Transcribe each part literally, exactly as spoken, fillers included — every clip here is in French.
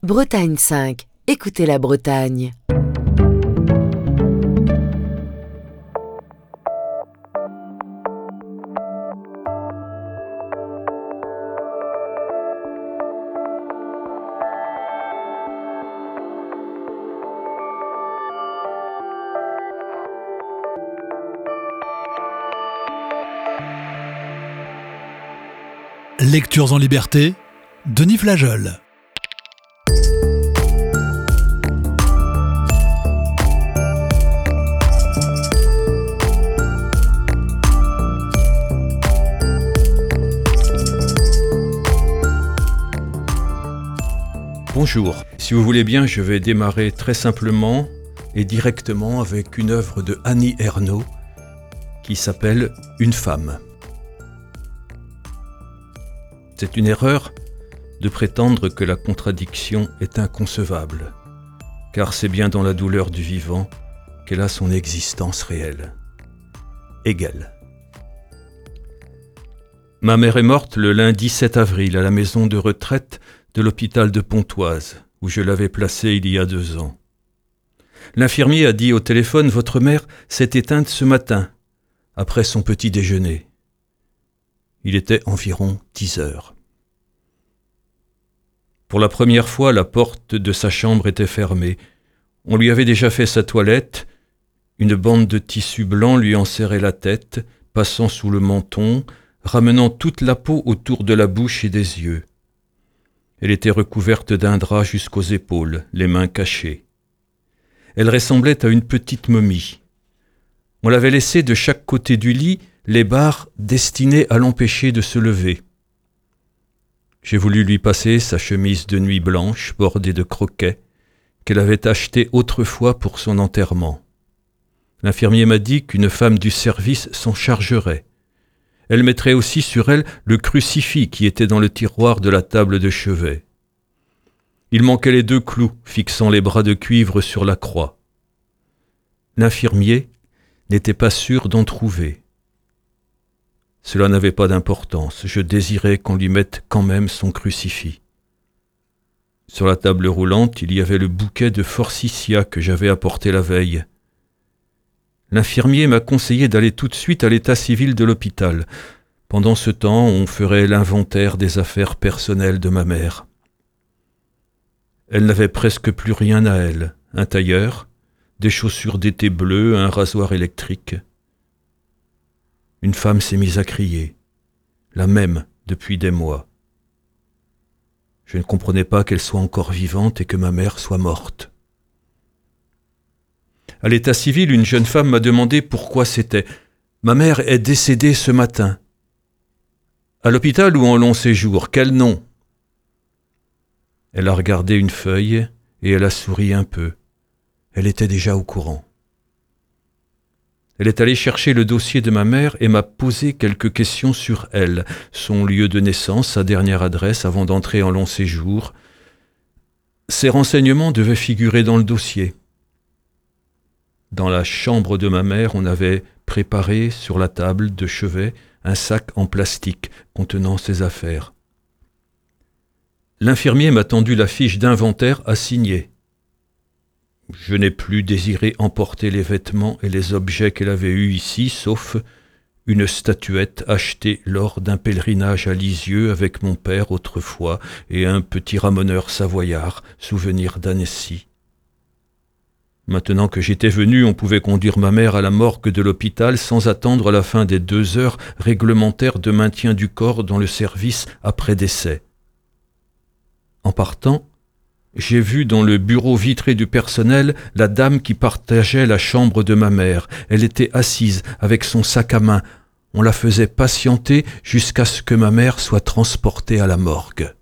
Bretagne cinq. Écoutez la Bretagne. Lectures en liberté, Denis Flageol. Bonjour, si vous voulez bien, je vais démarrer très simplement et directement avec une œuvre de Annie Ernaux qui s'appelle « Une femme ». C'est une erreur de prétendre que la contradiction est inconcevable, car c'est bien dans la douleur du vivant qu'elle a son existence réelle. Hegel. Ma mère est morte le lundi sept avril à la maison de retraite de l'hôpital de Pontoise, où je l'avais placée il y a deux ans. L'infirmier a dit au téléphone « Votre mère s'est éteinte ce matin, après son petit déjeuner ». Il était environ dix heures. Pour la première fois, la porte de sa chambre était fermée. On lui avait déjà fait sa toilette. Une bande de tissu blanc lui enserrait la tête, passant sous le menton, ramenant toute la peau autour de la bouche et des yeux. Elle était recouverte d'un drap jusqu'aux épaules, les mains cachées. Elle ressemblait à une petite momie. On l'avait laissée de chaque côté du lit, les barres destinées à l'empêcher de se lever. J'ai voulu lui passer sa chemise de nuit blanche bordée de croquets qu'elle avait achetée autrefois pour son enterrement. L'infirmier m'a dit qu'une femme du service s'en chargerait. Elle mettrait aussi sur elle le crucifix qui était dans le tiroir de la table de chevet. Il manquait les deux clous fixant les bras de cuivre sur la croix. L'infirmier n'était pas sûr d'en trouver. Cela n'avait pas d'importance, je désirais qu'on lui mette quand même son crucifix. Sur la table roulante, il y avait le bouquet de forsythia que j'avais apporté la veille. L'infirmier m'a conseillé d'aller tout de suite à l'état civil de l'hôpital. Pendant ce temps, on ferait l'inventaire des affaires personnelles de ma mère. Elle n'avait presque plus rien à elle, un tailleur, des chaussures d'été bleues, un rasoir électrique. Une femme s'est mise à crier, la même depuis des mois. Je ne comprenais pas qu'elle soit encore vivante et que ma mère soit morte. À l'état civil, une jeune femme m'a demandé pourquoi c'était. Ma mère est décédée ce matin. À l'hôpital ou en long séjour, quel nom? Elle a regardé une feuille et elle a souri un peu. Elle était déjà au courant. Elle est allée chercher le dossier de ma mère et m'a posé quelques questions sur elle, son lieu de naissance, sa dernière adresse avant d'entrer en long séjour. Ces renseignements devaient figurer dans le dossier. Dans la chambre de ma mère, on avait préparé sur la table de chevet un sac en plastique contenant ses affaires. L'infirmier m'a tendu la fiche d'inventaire à signer. Je n'ai plus désiré emporter les vêtements et les objets qu'elle avait eus ici, sauf une statuette achetée lors d'un pèlerinage à Lisieux avec mon père autrefois et un petit ramoneur savoyard, souvenir d'Annecy. Maintenant que j'étais venu, on pouvait conduire ma mère à la morgue de l'hôpital sans attendre la fin des deux heures réglementaires de maintien du corps dans le service après décès. En partant, j'ai vu dans le bureau vitré du personnel la dame qui partageait la chambre de ma mère. Elle était assise avec son sac à main. On la faisait patienter jusqu'à ce que ma mère soit transportée à la morgue.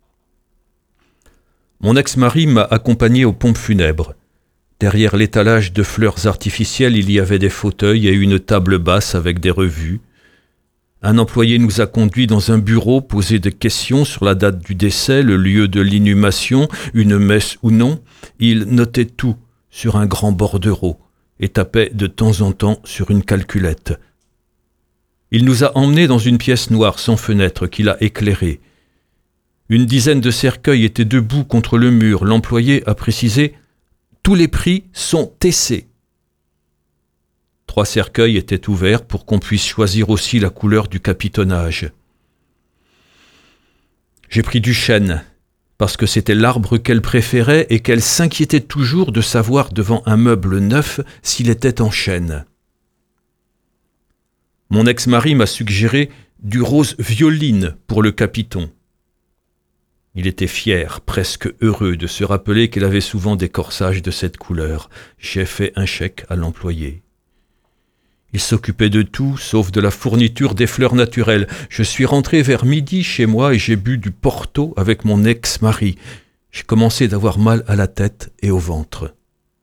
Mon ex-mari m'a accompagné aux pompes funèbres. Derrière l'étalage de fleurs artificielles, il y avait des fauteuils et une table basse avec des revues. Un employé nous a conduits dans un bureau posé de questions sur la date du décès, le lieu de l'inhumation, une messe ou non. Il notait tout sur un grand bordereau et tapait de temps en temps sur une calculette. Il nous a emmenés dans une pièce noire sans fenêtre qu'il a éclairée. Une dizaine de cercueils étaient debout contre le mur. L'employé a précisé « Tous les prix sont tessés ». Trois cercueils étaient ouverts pour qu'on puisse choisir aussi la couleur du capitonnage. J'ai pris du chêne, parce que c'était l'arbre qu'elle préférait et qu'elle s'inquiétait toujours de savoir devant un meuble neuf s'il était en chêne. Mon ex-mari m'a suggéré du rose violine pour le capiton. Il était fier, presque heureux, de se rappeler qu'elle avait souvent des corsages de cette couleur. J'ai fait un chèque à l'employé. Il s'occupait de tout, sauf de la fourniture des fleurs naturelles. Je suis rentré vers midi chez moi et j'ai bu du Porto avec mon ex-mari. J'ai commencé d'avoir mal à la tête et au ventre.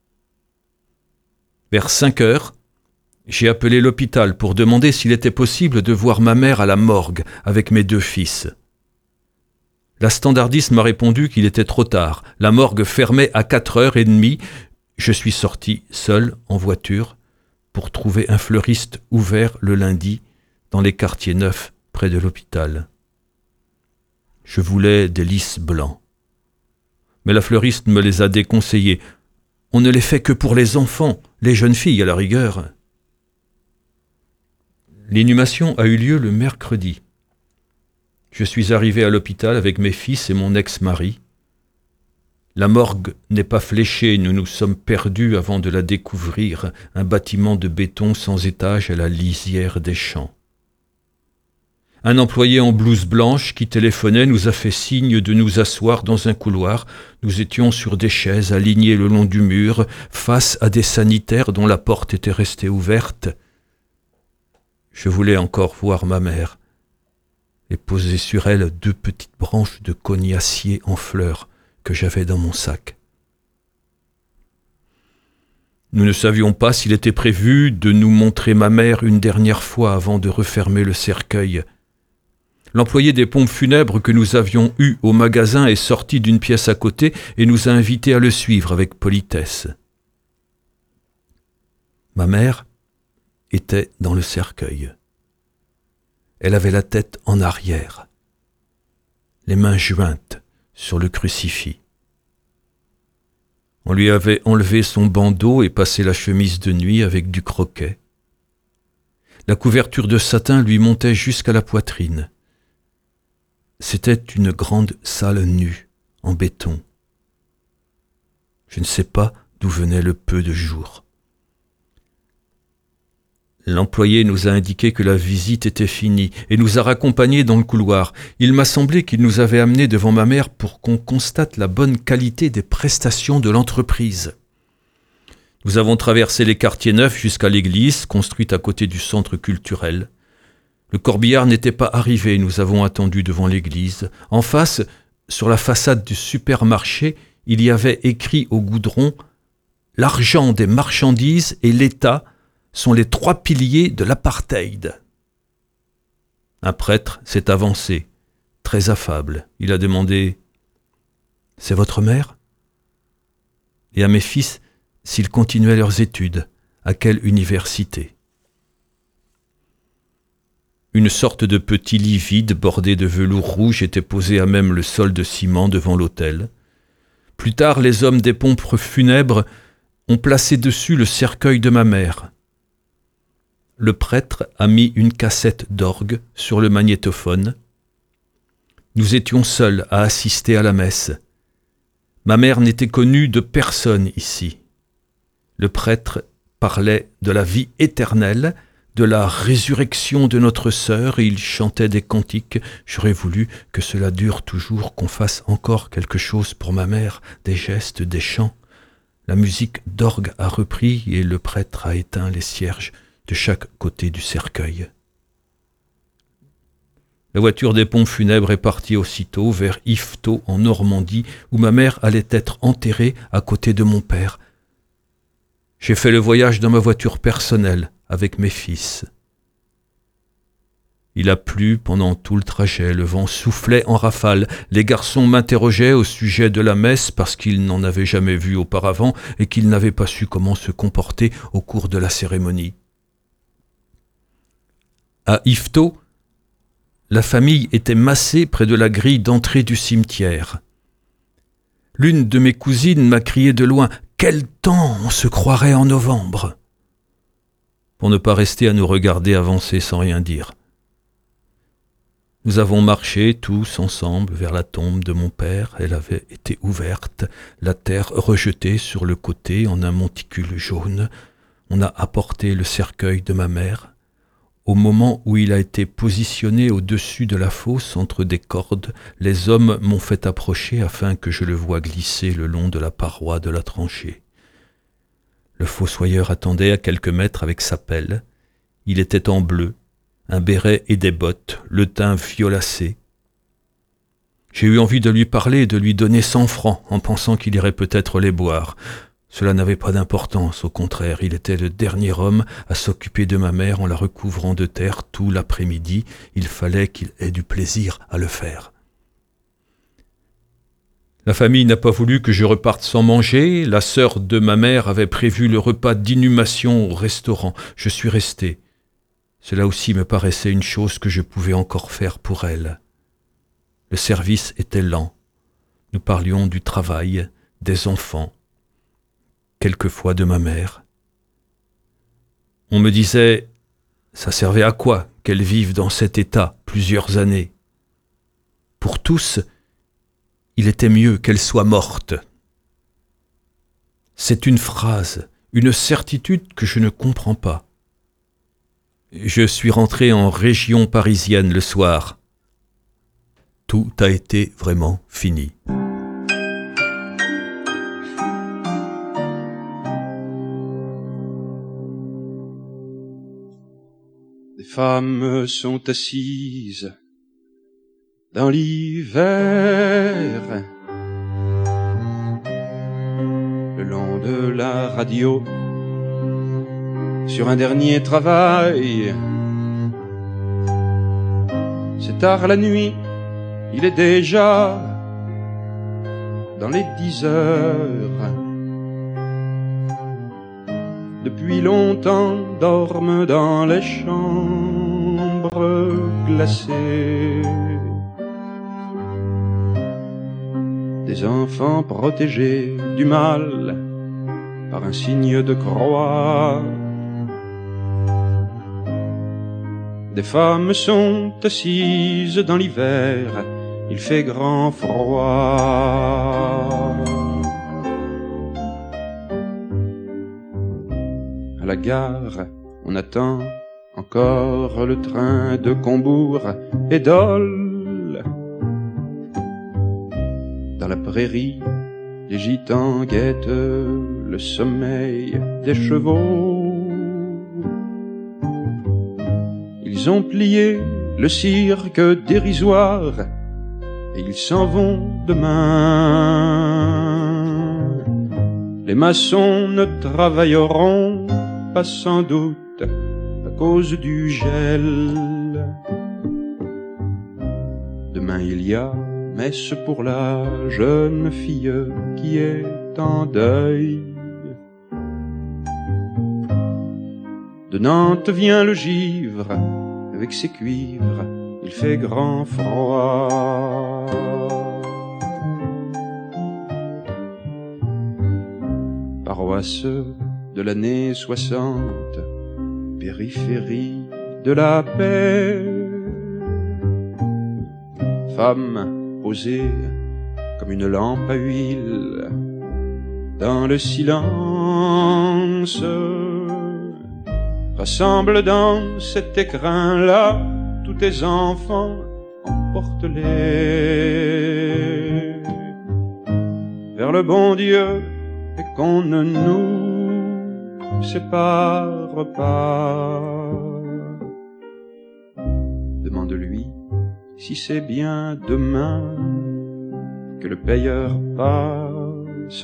Vers cinq heures, j'ai appelé l'hôpital pour demander s'il était possible de voir ma mère à la morgue avec mes deux fils. La standardiste m'a répondu qu'il était trop tard. La morgue fermait à quatre heures trente. Je suis sorti seul en voiture pour trouver un fleuriste ouvert le lundi dans les quartiers neufs près de l'hôpital. Je voulais des lys blancs. Mais la fleuriste me les a déconseillés. On ne les fait que pour les enfants, les jeunes filles à la rigueur. L'inhumation a eu lieu le mercredi. Je suis arrivé à l'hôpital avec mes fils et mon ex-mari. La morgue n'est pas fléchée, nous nous sommes perdus avant de la découvrir, un bâtiment de béton sans étage à la lisière des champs. Un employé en blouse blanche qui téléphonait nous a fait signe de nous asseoir dans un couloir. Nous étions sur des chaises alignées le long du mur, face à des sanitaires dont la porte était restée ouverte. Je voulais encore voir ma mère et poser sur elle deux petites branches de cognacier en fleurs que j'avais dans mon sac. Nous ne savions pas s'il était prévu de nous montrer ma mère une dernière fois avant de refermer le cercueil. L'employé des pompes funèbres que nous avions eu au magasin est sorti d'une pièce à côté et nous a invités à le suivre avec politesse. Ma mère était dans le cercueil. Elle avait la tête en arrière, les mains jointes sur le crucifix. On lui avait enlevé son bandeau et passé la chemise de nuit avec du croquet. La couverture de satin lui montait jusqu'à la poitrine. C'était une grande salle nue, en béton. Je ne sais pas d'où venait le peu de jour. L'employé nous a indiqué que la visite était finie et nous a raccompagnés dans le couloir. Il m'a semblé qu'il nous avait amenés devant ma mère pour qu'on constate la bonne qualité des prestations de l'entreprise. Nous avons traversé les quartiers neufs jusqu'à l'église, construite à côté du centre culturel. Le corbillard n'était pas arrivé, nous avons attendu devant l'église. En face, sur la façade du supermarché, il y avait écrit au goudron « L'argent des marchandises et l'État sont les trois piliers de l'apartheid. » Un prêtre s'est avancé, très affable. Il a demandé « C'est votre mère ?» Et à mes fils s'ils continuaient leurs études, à quelle université. Une sorte de petit lit vide bordé de velours rouge était posé à même le sol de ciment devant l'autel. Plus tard, les hommes des pompes funèbres ont placé dessus le cercueil de ma mère. Le prêtre a mis une cassette d'orgue sur le magnétophone. Nous étions seuls à assister à la messe. Ma mère n'était connue de personne ici. Le prêtre parlait de la vie éternelle, de la résurrection de notre sœur, et il chantait des cantiques. J'aurais voulu que cela dure toujours, qu'on fasse encore quelque chose pour ma mère, des gestes, des chants. La musique d'orgue a repris et le prêtre a éteint les cierges de chaque côté du cercueil. La voiture des pompes funèbres est partie aussitôt vers Yvetot en Normandie, où ma mère allait être enterrée à côté de mon père. J'ai fait le voyage dans ma voiture personnelle avec mes fils. Il a plu pendant tout le trajet, le vent soufflait en rafale. Les garçons m'interrogeaient au sujet de la messe parce qu'ils n'en avaient jamais vu auparavant et qu'ils n'avaient pas su comment se comporter au cours de la cérémonie. À Yvetot, La famille était massée près de la grille d'entrée du cimetière. L'une de mes cousines m'a crié de loin « Quel temps, on se croirait en novembre !» pour ne pas rester à nous regarder avancer sans rien dire. Nous avons marché tous ensemble vers la tombe de mon père. Elle avait été ouverte, la terre rejetée sur le côté en un monticule jaune. On a apporté le cercueil de ma mère. Au moment où il a été positionné au-dessus de la fosse entre des cordes, les hommes m'ont fait approcher afin que je le voie glisser le long de la paroi de la tranchée. Le fossoyeur attendait à quelques mètres avec sa pelle. Il était en bleu, un béret et des bottes, le teint violacé. J'ai eu envie de lui parler et de lui donner cent francs en pensant qu'il irait peut-être les boire. Cela n'avait pas d'importance, au contraire, il était le dernier homme à s'occuper de ma mère en la recouvrant de terre tout l'après-midi. Il fallait qu'il ait du plaisir à le faire. La famille n'a pas voulu que je reparte sans manger. La sœur de ma mère avait prévu le repas d'inhumation au restaurant. Je suis resté. Cela aussi me paraissait une chose que je pouvais encore faire pour elle. Le service était lent. Nous parlions du travail, des enfants, quelquefois de ma mère. On me disait, ça servait à quoi qu'elle vive dans cet état plusieurs années? Pour tous, il était mieux qu'elle soit morte. C'est une phrase, une certitude que je ne comprends pas. Je suis rentré en région parisienne le soir. Tout a été vraiment fini. Les femmes sont assises dans l'hiver, le long de la radio, sur un dernier travail. C'est tard la nuit, il est déjà dans les dix heures. Depuis longtemps dorment dans les chambres glacées des enfants protégés du mal par un signe de croix. Des femmes sont assises dans l'hiver, il fait grand froid. À la gare, on attend encore le train de Combourg et Dole. Dans la prairie, les gitans guettent le sommeil des chevaux. Ils ont plié le cirque dérisoire et ils s'en vont demain. Les maçons ne travailleront pas sans doute à cause du gel. Demain il y a messe pour la jeune fille qui est en deuil. De Nantes vient le givre avec ses cuivres, il fait grand froid. Paroisse de l'année soixante, périphérie de la paix. Femme posée comme une lampe à huile dans le silence, rassemble dans cet écrin-là tous tes enfants, emporte-les vers le bon Dieu et qu'on ne nous sépare pas. Demande-lui si c'est bien demain que le payeur passe.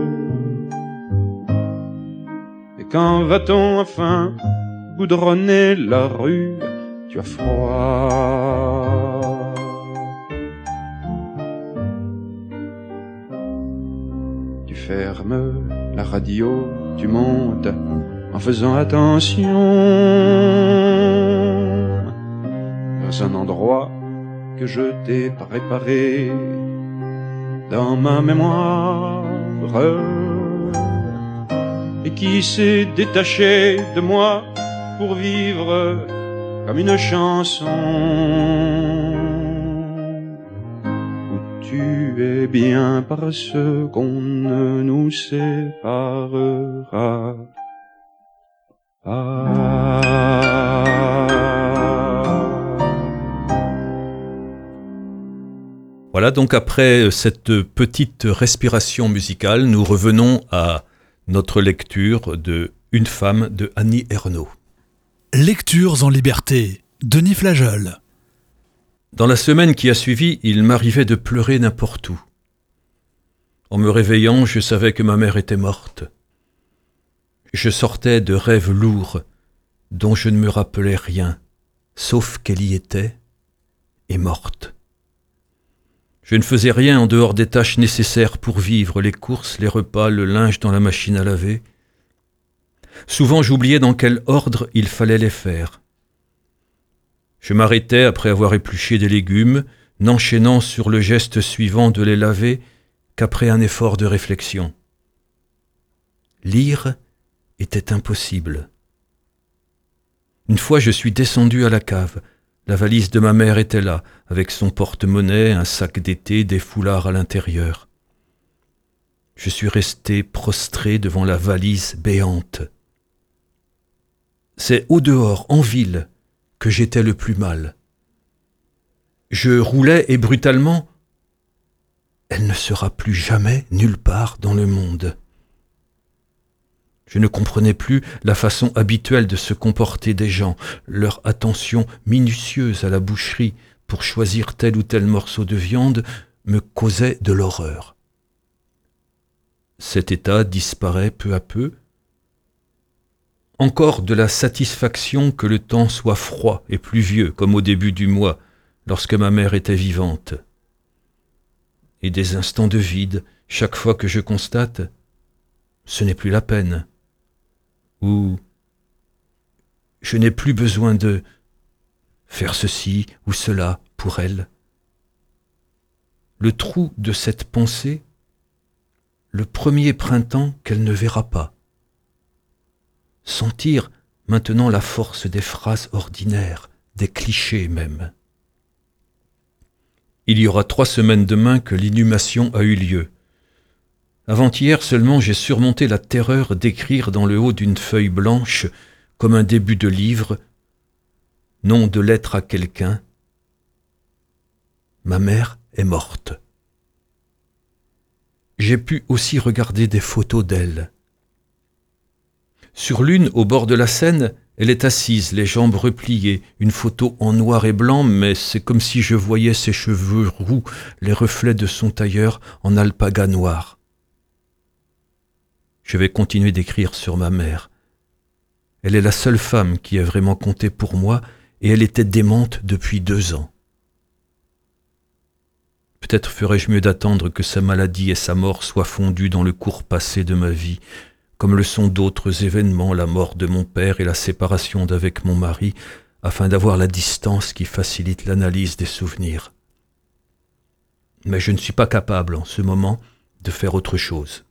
Et quand va-t-on enfin goudronner la rue? Tu as froid. Tu fermes la radio, tu montes en faisant attention. dans un endroit que je t'ai préparé dans ma mémoire et qui s'est détaché de moi pour vivre comme une chanson où tu es bien parce qu'on ne nous séparera pas. Voilà, donc après cette petite respiration musicale, nous revenons à notre lecture de Une femme de Annie Ernaux. Lectures en liberté, Denis Flageol. Dans la semaine qui a suivi, il m'arrivait de pleurer n'importe où. En me réveillant, je savais que ma mère était morte. Je sortais de rêves lourds dont je ne me rappelais rien, sauf qu'elle y était et morte. Je ne faisais rien en dehors des tâches nécessaires pour vivre, les courses, les repas, le linge dans la machine à laver. Souvent j'oubliais dans quel ordre il fallait les faire. Je m'arrêtais après avoir épluché des légumes, n'enchaînant sur le geste suivant de les laver qu'après un effort de réflexion. Lire était impossible. Une fois je suis descendu à la cave. La valise de ma mère était là, avec son porte-monnaie, un sac d'été, des foulards à l'intérieur. Je suis resté prostré devant la valise béante. C'est au dehors, en ville, que j'étais le plus mal. Je roulais et brutalement, elle ne sera plus jamais nulle part dans le monde. Je ne comprenais plus la façon habituelle de se comporter des gens, leur attention minutieuse à la boucherie pour choisir tel ou tel morceau de viande me causait de l'horreur. Cet état disparaît peu à peu. Encore de la satisfaction que le temps soit froid et pluvieux, comme au début du mois, lorsque ma mère était vivante. Et des instants de vide, chaque fois que je constate, ce n'est plus la peine. Ou je n'ai plus besoin de faire ceci ou cela pour elle. Le trou de cette pensée, le premier printemps qu'elle ne verra pas. Sentir maintenant la force des phrases ordinaires, des clichés même. Il y aura trois semaines demain que l'inhumation a eu lieu. Avant-hier seulement, j'ai surmonté la terreur d'écrire dans le haut d'une feuille blanche, comme un début de livre, nom de lettre à quelqu'un. Ma mère est morte. J'ai pu aussi regarder des photos d'elle. Sur l'une, au bord de la Seine, elle est assise, les jambes repliées, une photo en noir et blanc, mais c'est comme si je voyais ses cheveux roux, les reflets de son tailleur en alpaga noir. Je vais continuer d'écrire sur ma mère. Elle est la seule femme qui a vraiment compté pour moi et elle était démente depuis deux ans. Peut-être ferais-je mieux d'attendre que sa maladie et sa mort soient fondues dans le cours passé de ma vie, comme le sont d'autres événements, la mort de mon père et la séparation d'avec mon mari, afin d'avoir la distance qui facilite l'analyse des souvenirs. Mais je ne suis pas capable en ce moment de faire autre chose.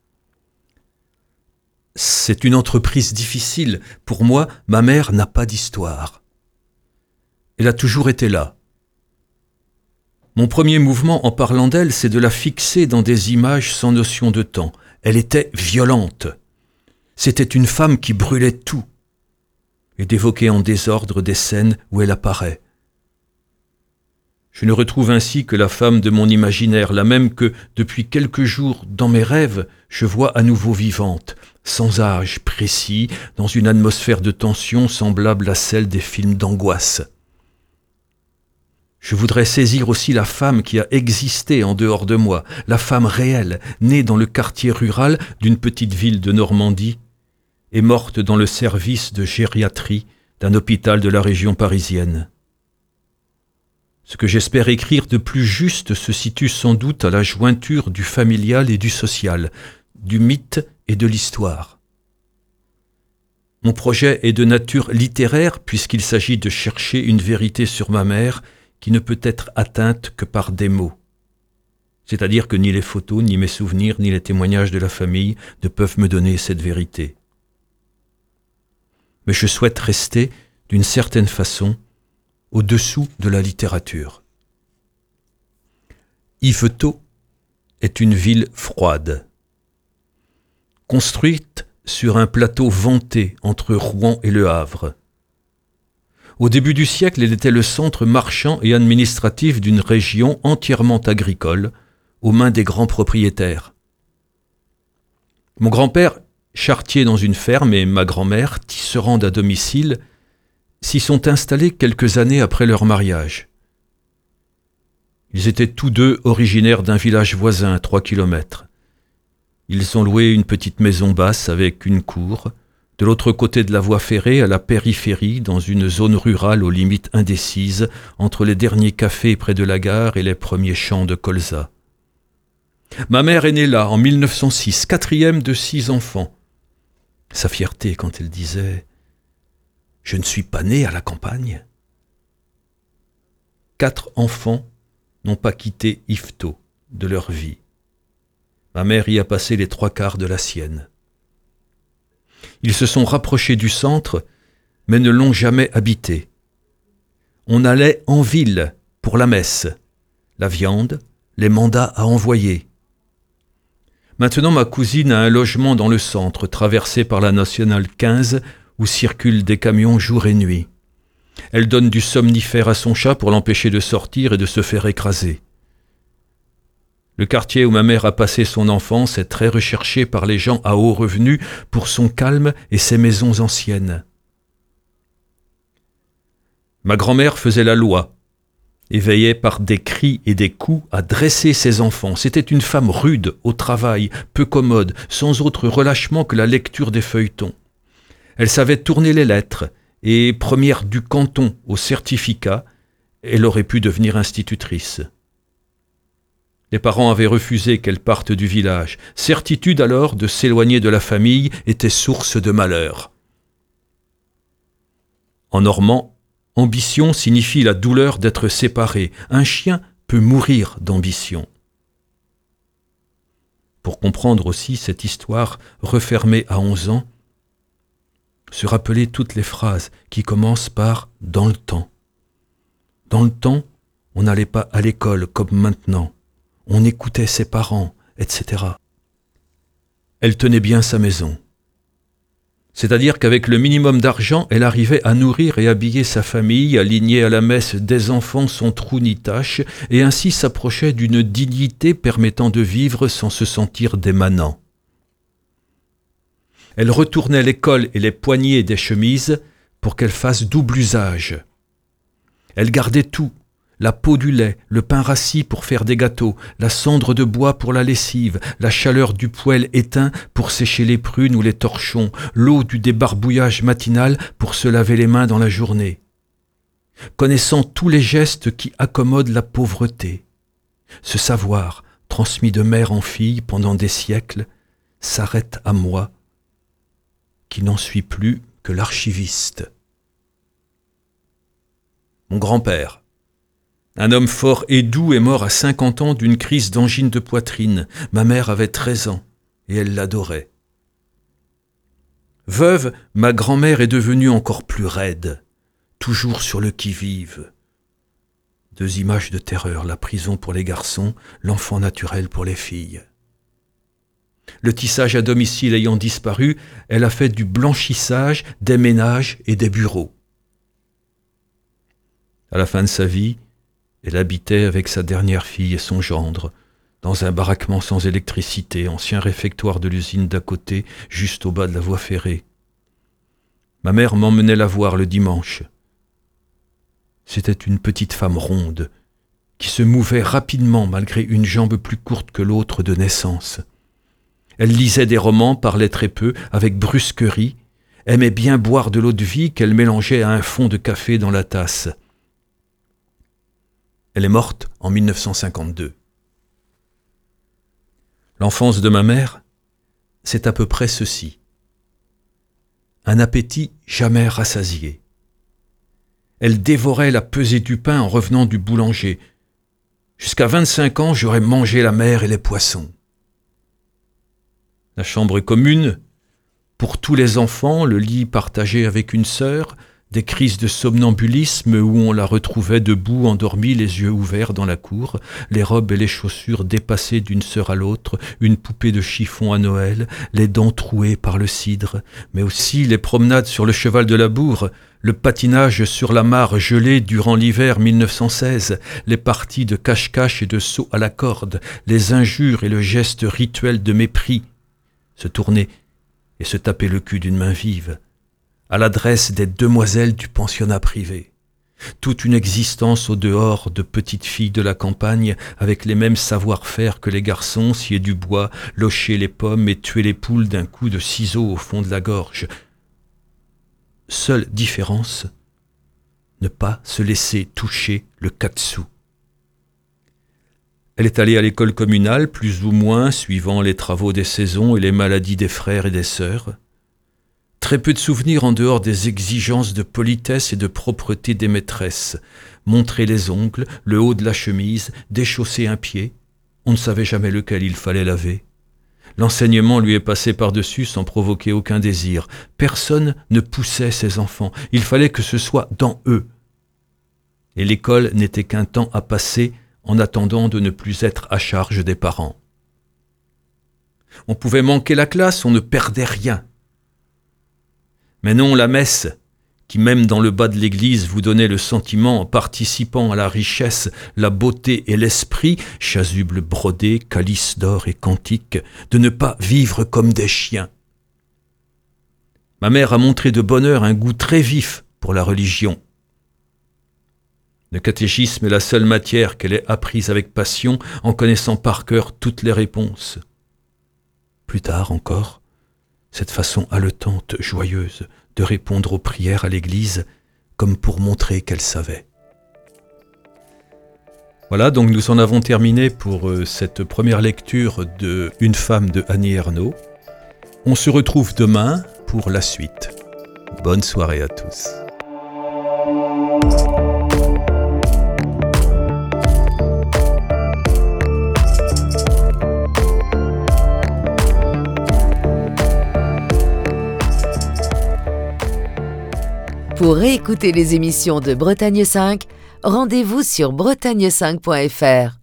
C'est une entreprise difficile. Pour moi, ma mère n'a pas d'histoire. Elle a toujours été là. Mon premier mouvement en parlant d'elle, c'est de la fixer dans des images sans notion de temps. Elle était violente. C'était une femme qui brûlait tout. Et d'évoquer en désordre des scènes où elle apparaît. Je ne retrouve ainsi que la femme de mon imaginaire, la même que, depuis quelques jours, dans mes rêves, je vois à nouveau vivante, sans âge précis, dans une atmosphère de tension semblable à celle des films d'angoisse. Je voudrais saisir aussi la femme qui a existé en dehors de moi, la femme réelle, née dans le quartier rural d'une petite ville de Normandie et morte dans le service de gériatrie d'un hôpital de la région parisienne. Ce que j'espère écrire de plus juste se situe sans doute à la jointure du familial et du social, du mythe et de l'histoire. Mon projet est de nature littéraire puisqu'il s'agit de chercher une vérité sur ma mère qui ne peut être atteinte que par des mots. C'est-à-dire que ni les photos, ni mes souvenirs, ni les témoignages de la famille ne peuvent me donner cette vérité. Mais je souhaite rester, d'une certaine façon, au-dessous de la littérature. Yvetot est une ville froide, construite sur un plateau vanté entre Rouen et Le Havre. Au début du siècle, elle était le centre marchand et administratif d'une région entièrement agricole, aux mains des grands propriétaires. Mon grand-père, charretier dans une ferme, et ma grand-mère, tisserande à domicile, s'y sont installés quelques années après leur mariage. Ils étaient tous deux originaires d'un village voisin à trois kilomètres. Ils ont loué une petite maison basse avec une cour, de l'autre côté de la voie ferrée, à la périphérie, dans une zone rurale aux limites indécises, entre les derniers cafés près de la gare et les premiers champs de colza. Ma mère est née là, en mille neuf cent six, quatrième de six enfants. Sa fierté quand elle disait « Je ne suis pas née à la campagne ». Quatre enfants n'ont pas quitté Yvetot de leur vie. Ma mère y a passé les trois quarts de la sienne. Ils se sont rapprochés du centre, mais ne l'ont jamais habité. On allait en ville pour la messe, la viande, les mandats à envoyer. Maintenant, ma cousine a un logement dans le centre, traversé par la nationale quinze, où circulent des camions jour et nuit. Elle donne du somnifère à son chat pour l'empêcher de sortir et de se faire écraser. Le quartier où ma mère a passé son enfance est très recherché par les gens à haut revenu pour son calme et ses maisons anciennes. Ma grand-mère faisait la loi et veillait par des cris et des coups à dresser ses enfants. C'était une femme rude, au travail, peu commode, sans autre relâchement que la lecture des feuilletons. Elle savait tourner les lettres, et première du canton au certificat, elle aurait pu devenir institutrice. Les parents avaient refusé qu'elle parte du village. Certitude alors de s'éloigner de la famille était source de malheur. En normand, ambition signifie la douleur d'être séparé. Un chien peut mourir d'ambition. Pour comprendre aussi cette histoire refermée à onze ans, se rappeler toutes les phrases qui commencent par « dans le temps ». Dans le temps, on n'allait pas à l'école comme maintenant. On écoutait ses parents, et cetera. Elle tenait bien sa maison. C'est-à-dire qu'avec le minimum d'argent, elle arrivait à nourrir et habiller sa famille, aligner à la messe des enfants sans trou ni tache, et ainsi s'approchait d'une dignité permettant de vivre sans se sentir démanant. Elle retournait l'école et les poignets des chemises pour qu'elle fasse double usage. Elle gardait tout, la peau du lait, le pain rassis pour faire des gâteaux, la cendre de bois pour la lessive, la chaleur du poêle éteint pour sécher les prunes ou les torchons, l'eau du débarbouillage matinal pour se laver les mains dans la journée. Connaissant tous les gestes qui accommodent la pauvreté, ce savoir, transmis de mère en fille pendant des siècles, s'arrête à moi, qui n'en suis plus que l'archiviste. Mon grand-père, un homme fort et doux, est mort à cinquante ans d'une crise d'angine de poitrine. Ma mère avait treize ans et elle l'adorait. Veuve, ma grand-mère est devenue encore plus raide, toujours sur le qui-vive. Deux images de terreur, la prison pour les garçons, l'enfant naturel pour les filles. Le tissage à domicile ayant disparu, elle a fait du blanchissage, des ménages et des bureaux. À la fin de sa vie, elle habitait avec sa dernière fille et son gendre, dans un baraquement sans électricité, ancien réfectoire de l'usine d'à côté, juste au bas de la voie ferrée. Ma mère m'emmenait la voir le dimanche. C'était une petite femme ronde, qui se mouvait rapidement malgré une jambe plus courte que l'autre de naissance. Elle lisait des romans, parlait très peu, avec brusquerie, aimait bien boire de l'eau de vie qu'elle mélangeait à un fond de café dans la tasse. Elle est morte en mille neuf cent cinquante-deux. L'enfance de ma mère, c'est à peu près ceci. Un appétit jamais rassasié. Elle dévorait la pesée du pain en revenant du boulanger. Jusqu'à vingt-cinq ans, j'aurais mangé la mer et les poissons. La chambre commune, pour tous les enfants, le lit partagé avec une sœur, des crises de somnambulisme où on la retrouvait debout, endormie, les yeux ouverts dans la cour, les robes et les chaussures dépassées d'une sœur à l'autre, une poupée de chiffon à Noël, les dents trouées par le cidre, mais aussi les promenades sur le cheval de la bourre, le patinage sur la mare gelée durant l'hiver mille neuf cent seize, les parties de cache-cache et de saut à la corde, les injures et le geste rituel de mépris, se tourner et se taper le cul d'une main vive, à l'adresse des demoiselles du pensionnat privé. Toute une existence au dehors de petites filles de la campagne avec les mêmes savoir-faire que les garçons, scier du bois, locher les pommes et tuer les poules d'un coup de ciseau au fond de la gorge. Seule différence, ne pas se laisser toucher le katsu. Elle est allée à l'école communale, plus ou moins, suivant les travaux des saisons et les maladies des frères et des sœurs. Très peu de souvenirs en dehors des exigences de politesse et de propreté des maîtresses. Montrer les ongles, le haut de la chemise, déchausser un pied. On ne savait jamais lequel il fallait laver. L'enseignement lui est passé par-dessus sans provoquer aucun désir. Personne ne poussait ses enfants. Il fallait que ce soit dans eux. Et l'école n'était qu'un temps à passer en attendant de ne plus être à charge des parents. On pouvait manquer la classe, on ne perdait rien. Mais non, la messe, qui même dans le bas de l'église vous donnait le sentiment, en participant à la richesse, la beauté et l'esprit, chasubles brodés, calices d'or et cantiques, de ne pas vivre comme des chiens. Ma mère a montré de bonne heure un goût très vif pour la religion. Le catéchisme est la seule matière qu'elle ait apprise avec passion, en connaissant par cœur toutes les réponses. Plus tard encore, cette façon haletante, joyeuse, de répondre aux prières à l'église, comme pour montrer qu'elle savait. Voilà, donc nous en avons terminé pour euh, cette première lecture de Une femme de Annie Ernaux. On se retrouve demain pour la suite. Bonne soirée à tous. Pour réécouter les émissions de Bretagne cinq, rendez-vous sur bretagne cinq point f r.